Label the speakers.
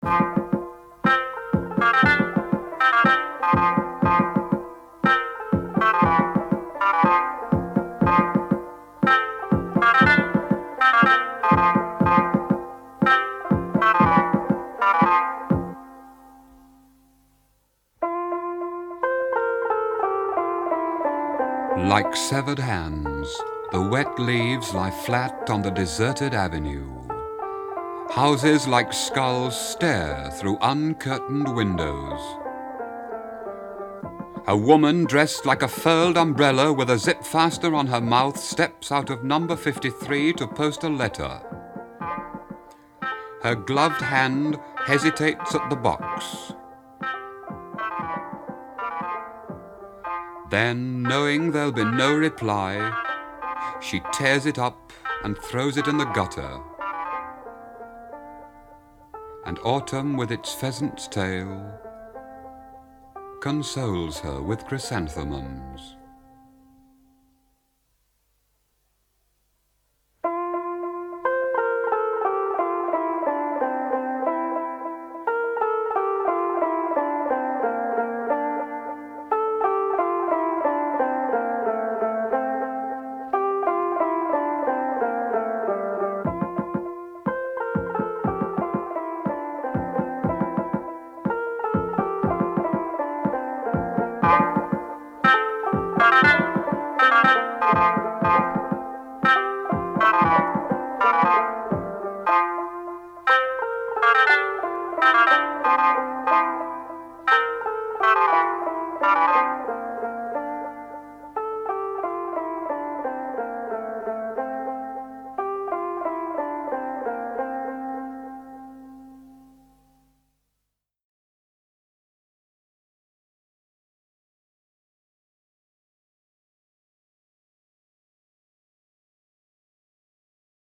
Speaker 1: Like severed hands, the wet leaves lie flat on the deserted avenue. Houses like skulls stare through uncurtained windows. A woman dressed like a furled umbrella with a zip fastener on her mouth steps out of number 53 to post a letter. Her gloved hand hesitates at the box. Then, knowing there'll be no reply, she tears it up and throws it in the gutter. And autumn, with its pheasant's tail, consoles her with chrysanthemums.